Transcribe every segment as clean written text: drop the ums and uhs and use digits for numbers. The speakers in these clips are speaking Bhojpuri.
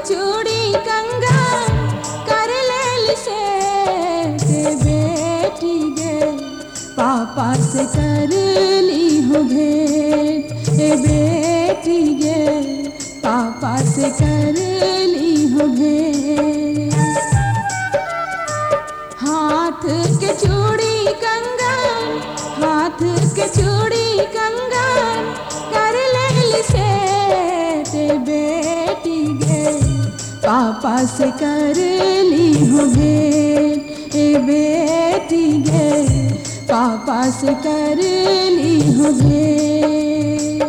चूड़ी कंगन कर लेल से बेटी गे पापा से कर ली हो भेंट ए बेटी गे पापा से कर ली हो भेंट। हाथ के चूड़ी कंगन हाथ के चूड़ी कंगन कर लेल से बेटी गे पापा से कर ली हो भेंट ए बेटी गे पापा से कर ली हो भेंट।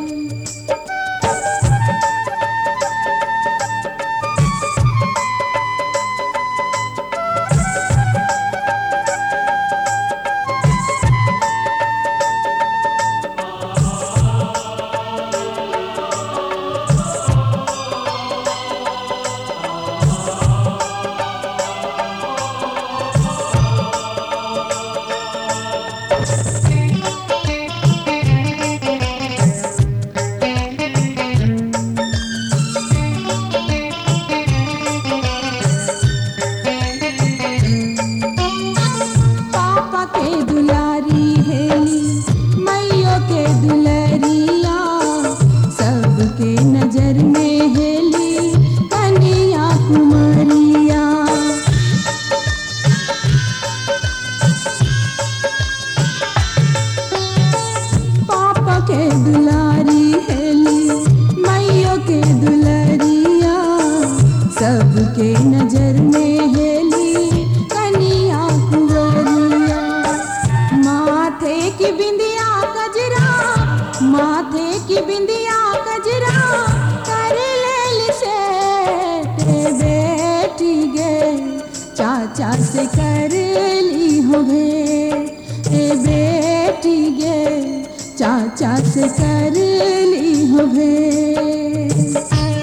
सबके नजर में हेली कनिया कुंवरिया। माथे की बिंदिया गजरा माथे की बिंदिया गजरा कर लेल से बेटी गे चाचा से कर ली हो भेंट ए बेटी गे चाचा से कर ली हो भेंट।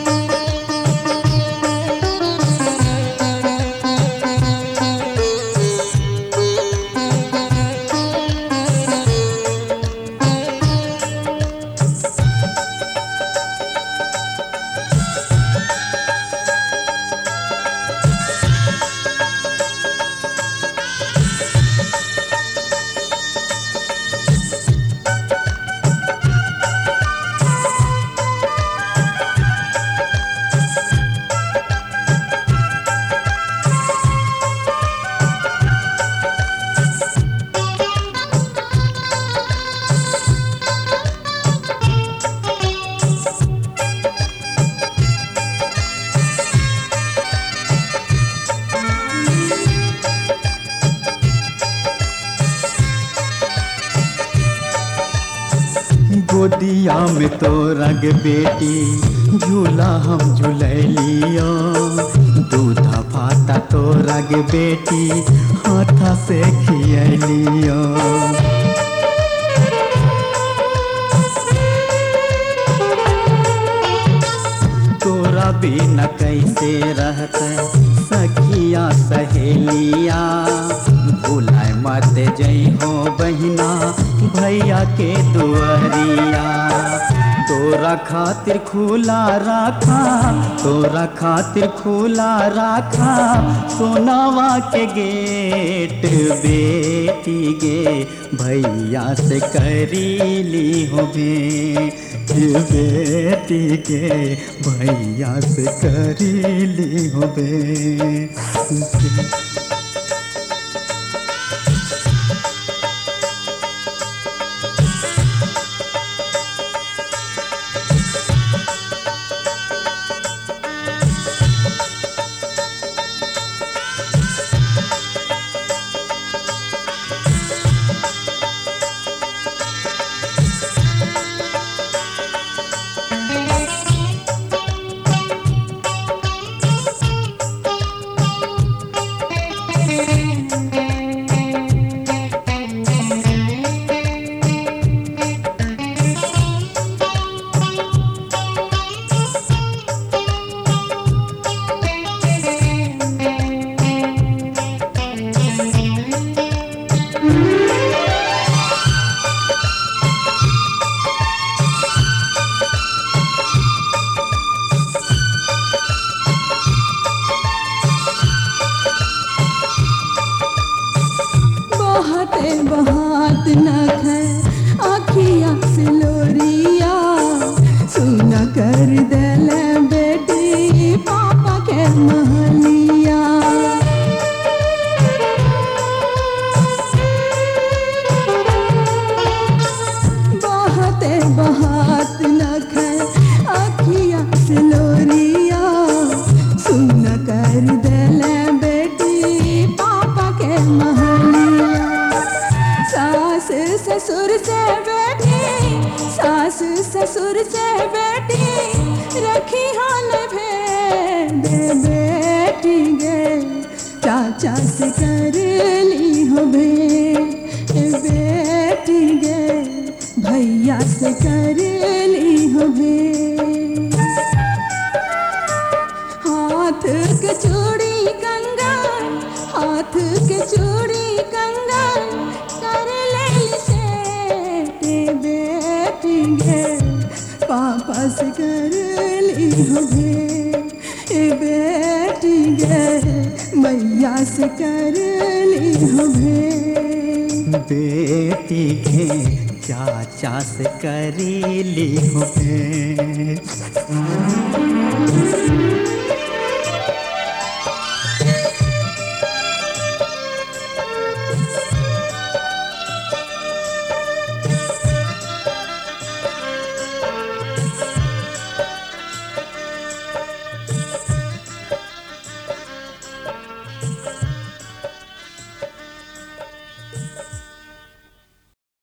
गोदिया में तो रग बेटी झूला हम झूलियो दूधा भाता तो रग बेटी हाथा से खियलियो। तोरा बिना कैसे रहते सखिया सहेलिया भूलाए मत जइहो बहिना भैया के दुआरिया। तोरा खातिर खुला राखा तोरा खातिर खुला राखा सोनावा के गेट बेटी गे भैया से करीली हो भेंट बेटी के भैया से करीली हो भेंट। ससुर से बेटी, सास ससुर से बेटी रखी हाल भेद। बेटी गे चाचा से कर ली हो भेंट, बेटी गे भैया से कर ली हो भेंट। हाथ के चूड़ी कंगन, हाथ के चूड़ी कंगन कर ले से। बेटी गे पापा से कर ली हो भेंट, बेटी गे मैया से कर ली हो भेंट। बेटी के चाचा से करी ली हो भेंट।